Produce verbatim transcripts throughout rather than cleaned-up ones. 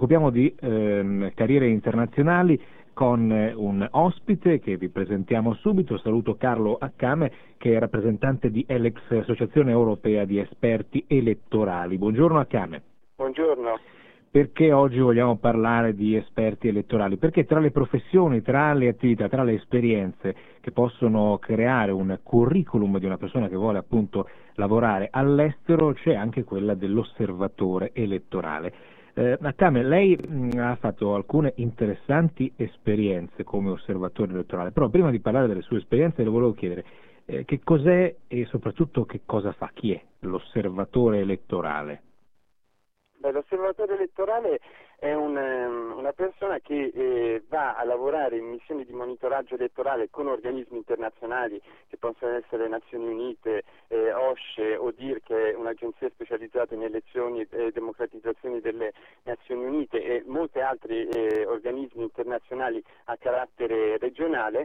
occupiamo di ehm, carriere internazionali con eh, un ospite che vi presentiamo subito. Saluto Carlo Accame, che è rappresentante di Elex, Associazione Europea di Esperti Elettorali. Buongiorno Accame. Buongiorno. Perché oggi vogliamo parlare di esperti elettorali? Perché tra le professioni, tra le attività, tra le esperienze che possono creare un curriculum di una persona che vuole appunto lavorare all'estero, c'è anche quella dell'osservatore elettorale. Eh, Accame, lei mh, ha fatto alcune interessanti esperienze come osservatore elettorale, però prima di parlare delle sue esperienze le volevo chiedere eh, che cos'è e soprattutto che cosa fa, chi è l'osservatore elettorale? Beh, l'osservatore elettorale è un, um, una persona che eh, va a lavorare in missioni di monitoraggio elettorale con organismi internazionali che possono essere Nazioni Unite, eh, OSCE o D I R, che è un'agenzia specializzata in elezioni e democratizzazioni delle Nazioni Unite, e molti altri eh, organismi internazionali a carattere regionale,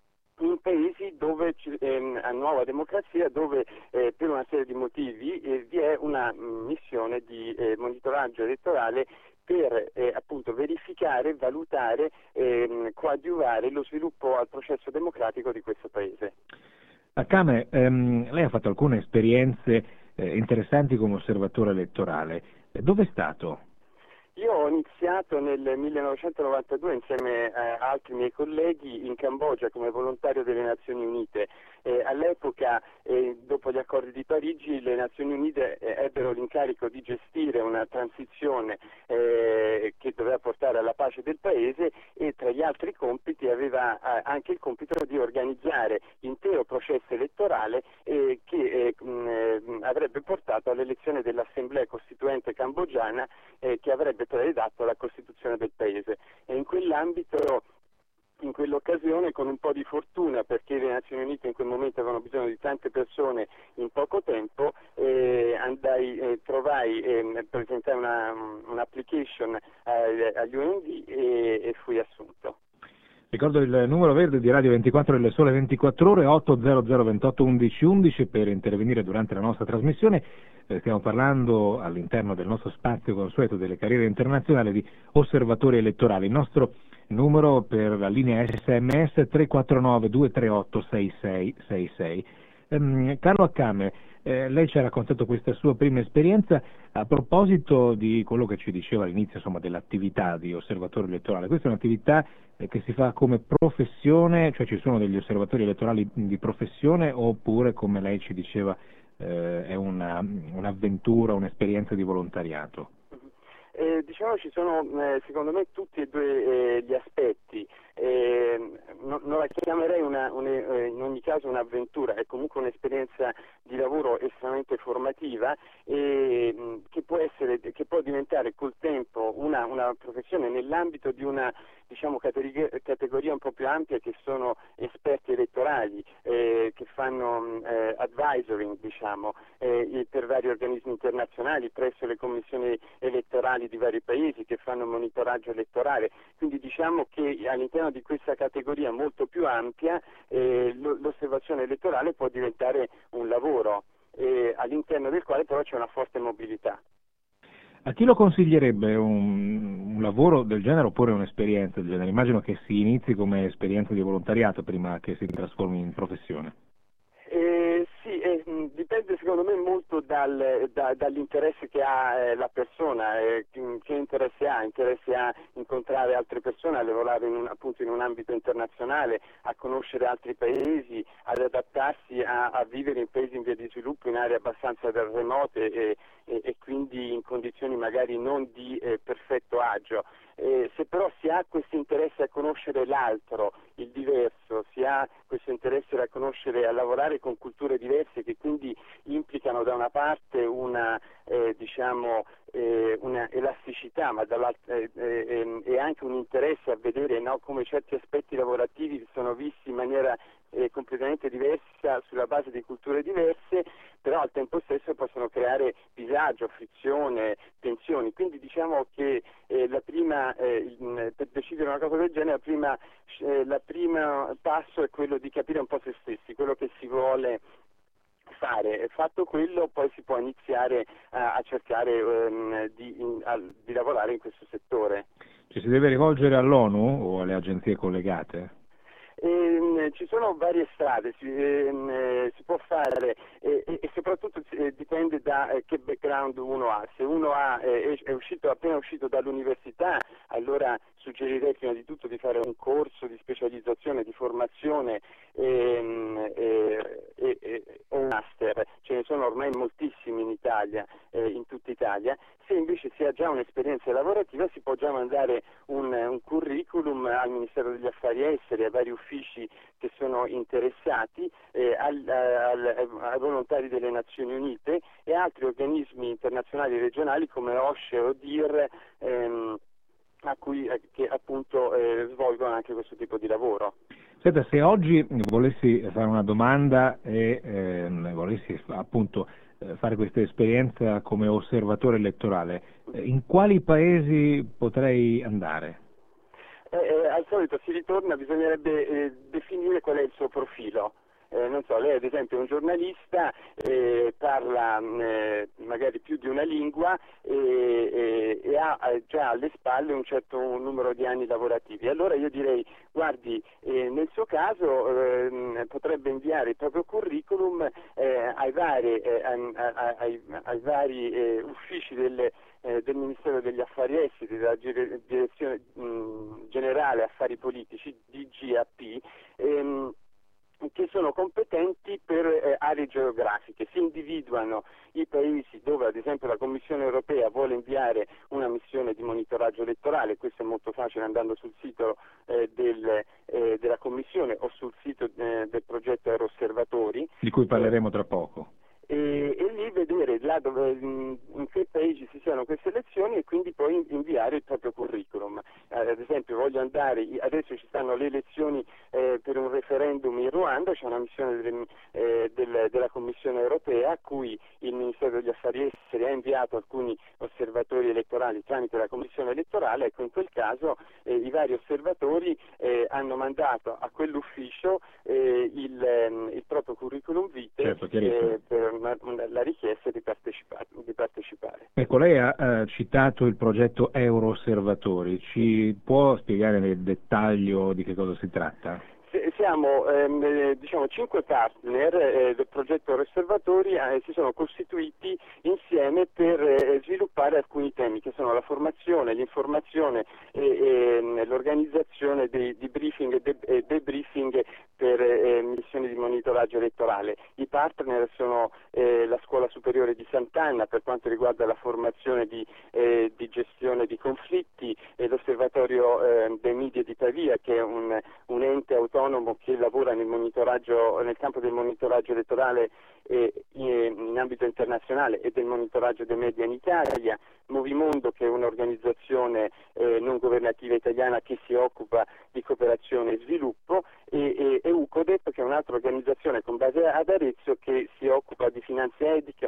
in paesi dove ehm, a nuova democrazia, dove eh, per una serie di motivi eh, vi è una mh, missione di eh, monitoraggio elettorale per eh, appunto verificare, valutare e ehm, coadiuvare lo sviluppo al processo democratico di questo paese. Accame, ehm, lei ha fatto alcune esperienze eh, interessanti come osservatore elettorale. Eh, dove è stato? Io ho iniziato nel millenovecentonovantadue insieme a altri miei colleghi in Cambogia come volontario delle Nazioni Unite. Eh, all'epoca, eh, dopo gli accordi di Parigi, le Nazioni Unite eh, ebbero l'incarico di gestire una transizione eh, che doveva portare alla pace del paese, e tra gli altri compiti aveva eh, anche il compito di organizzare l'intero processo elettorale eh, che eh, mh, avrebbe portato all'elezione dell'Assemblea Costituente cambogiana eh, che avrebbe redatto la Costituzione del paese. E in quell'ambito, in quell'occasione, con un po' di fortuna, perché le Nazioni Unite in quel momento avevano bisogno di tante persone in poco tempo, eh, andai, eh, trovai, eh, presentai una, un'application eh, agli U N D e, e fui assunto. Ricordo il numero verde di Radio ventiquattro delle Sole ventiquattro Ore, otto zero zero ventotto undici undici, per intervenire durante la nostra trasmissione. Eh, stiamo parlando all'interno del nostro spazio consueto delle carriere internazionali di osservatori elettorali. Il nostro numero per la linea S M S tre quattro nove due tre otto sei sei sei sei. Um, Carlo Accame, eh, lei ci ha raccontato questa sua prima esperienza a proposito di quello che ci diceva all'inizio, insomma, dell'attività di osservatore elettorale. Questa è un'attività eh, che si fa come professione, cioè ci sono degli osservatori elettorali di professione, oppure, come lei ci diceva, eh, è una, un'avventura, un'esperienza di volontariato? Eh, diciamo ci sono eh, secondo me tutti e due eh, gli aspetti. Eh, no, non la chiamerei una, un, eh, in ogni caso un'avventura, è comunque un'esperienza di lavoro estremamente formativa e mh, che può essere, che può diventare col tempo una, una professione nell'ambito di una, diciamo, categoria, categoria un po' più ampia, che sono esperti elettorali eh, che fanno eh, advisoring, diciamo, eh, per vari organismi internazionali presso le commissioni elettorali di vari paesi, che fanno monitoraggio elettorale. Quindi diciamo che all'interno di questa categoria molto più ampia eh, l'osservazione elettorale può diventare un lavoro eh, all'interno del quale però c'è una forte mobilità. A chi lo consiglierebbe un, un lavoro del genere oppure un'esperienza del genere? Immagino che si inizi come esperienza di volontariato prima che si trasformi in professione. Eh, sì, eh, dipende secondo me molto dal, da, dall'interesse che ha eh, la persona, eh, che interesse ha, interesse ha incontrare altre persone, a lavorare in un, appunto in un ambito internazionale, a conoscere altri paesi, ad adattarsi a, a vivere in paesi in via di sviluppo, in aree abbastanza remote e, e, e quindi in condizioni magari non di eh, perfetto agio. Eh, se però si ha questo interesse a conoscere l'altro, il diverso, si ha questo interesse a conoscere, a lavorare con culture diverse, che quindi implicano da una parte una eh, diciamo eh, una elasticità, ma dall'altra eh, eh, e anche un interesse a vedere, no, come certi aspetti lavorativi sono visti in maniera eh, completamente diversa sulla base di culture diverse, però al tempo stesso possono creare disagio, frizione, tensioni. Quindi diciamo che eh, la prima, eh, per decidere una cosa del genere, la prima, eh, la prima passo è quello di capire un po' se stessi, quello che si vuole fare. Fatto quello, poi si può iniziare a, a cercare ehm, di, in, a, di lavorare in questo settore. Ci si deve rivolgere all'ONU o alle agenzie collegate? Ehm, ci sono varie strade, si, ehm, eh, si può fare eh, e soprattutto eh, dipende da eh, che background uno ha. Se uno ha, eh, è uscito, appena uscito dall'università, allora suggerirei prima di tutto di fare un corso di specializzazione, di formazione ehm, eh, eh, eh, o un master. Ce ne sono ormai moltissimi in Italia, eh, in tutta Italia. Se invece si ha già un'esperienza lavorativa, si può già mandare un, un curriculum al Ministero degli Affari Esteri, ai vari uffici che sono interessati, eh, al, al, ai volontari delle Nazioni Unite e altri organismi internazionali e regionali come OSCE o D I R, ehm, a cui, eh, che appunto eh, svolgono anche questo tipo di lavoro. Senta, se oggi volessi fare una domanda e ehm, volessi appunto fare questa esperienza come osservatore elettorale, in quali paesi potrei andare? Eh, eh, al solito si ritorna, bisognerebbe eh, definire qual è il suo profilo. Eh, non so, lei ad esempio è un giornalista, eh, parla eh, magari più di una lingua e, e, e ha già alle spalle un certo numero di anni lavorativi. Allora io direi, guardi, eh, nel suo caso eh, potrebbe inviare il proprio curriculum eh, ai vari, eh, ai, ai, ai vari eh, uffici delle Eh, del Ministero degli Affari Esteri, della Direzione mh, Generale Affari Politici, D G A P, ehm, che sono competenti per eh, aree geografiche. Si individuano i paesi dove ad esempio la Commissione Europea vuole inviare una missione di monitoraggio elettorale. Questo è molto facile andando sul sito eh, del, eh, della Commissione o sul sito eh, del progetto Aerosservatori, di cui parleremo tra poco. E, e lì vedere là dove, in, in che paesi si siano queste elezioni e quindi poi inviare il proprio curriculum. Eh, ad esempio voglio andare, adesso ci stanno le elezioni eh, per un referendum in Ruanda, c'è una missione delle, eh, del, della Commissione Europea a cui il Ministero degli Affari Esteri ha inviato alcuni osservatori elettorali tramite la Commissione elettorale. Ecco, in quel caso eh, i vari osservatori eh, hanno mandato a quell'ufficio eh, il, ehm, il proprio curriculum vitae, certo, eh, per una, una, la richiesta di partecipare. Di partecipare. Ecco, lei ha eh, citato il progetto Euro-Osservatori, ci può spiegare nel dettaglio di che cosa si tratta? Siamo ehm, diciamo cinque partner eh, del progetto Osservatori, eh, si sono costituiti insieme per eh, sviluppare alcuni temi che sono la formazione, l'informazione e, e l'organizzazione di, di briefing e, de, e debriefing per eh, missioni di monitoraggio elettorale. I partner sono eh, la Scuola Superiore di Sant'Anna per quanto riguarda la formazione di, eh, di gestione di conflitti e l'Osservatorio eh, dei media di Pavia, che è un, un ente autonomo che lavora nel monitoraggio, nel campo del monitoraggio elettorale eh, in ambito internazionale e del monitoraggio dei media in Italia. Movimondo, che è un'organizzazione eh, non governativa italiana che si occupa di cooperazione e sviluppo, e, e, e UCODEP, che è un'altra organizzazione con base ad Arezzo che si occupa di finanza etica,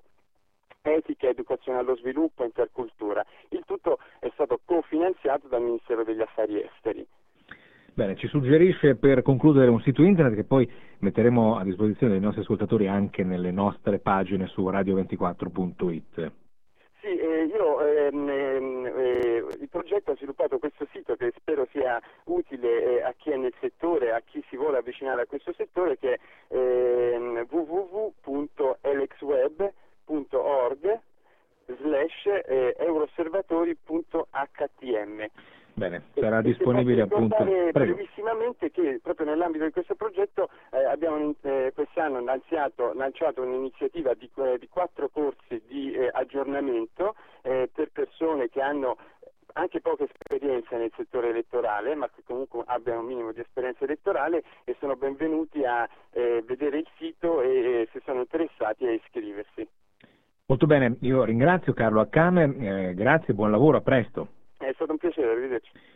etica, educazione allo sviluppo, intercultura. Il tutto è stato cofinanziato dal Ministero degli Affari Esteri. Bene, ci suggerisce per concludere un sito internet che poi metteremo a disposizione dei nostri ascoltatori anche nelle nostre pagine su radio ventiquattro punto it. Sì, eh, io ehm, eh, il progetto ha sviluppato questo sito che spero sia utile eh, a chi è nel settore, a chi si vuole avvicinare a questo settore, che è ehm, w w w punto elexweb punto org slash euroosservatori punto h t m. Bene, sarà e, disponibile e appunto. Prego. Brevissimamente che proprio nell'ambito di questo progetto eh, abbiamo eh, quest'anno lanciato, lanciato un'iniziativa di, eh, di quattro corsi di eh, aggiornamento eh, per persone che hanno anche poca esperienza nel settore elettorale, ma che comunque abbiano un minimo di esperienza elettorale, e sono benvenuti a eh, vedere il sito e, e se sono interessati a iscriversi. Molto bene, io ringrazio Carlo Accame, eh, grazie, buon lavoro, a presto. È stato un piacere, arrivederci.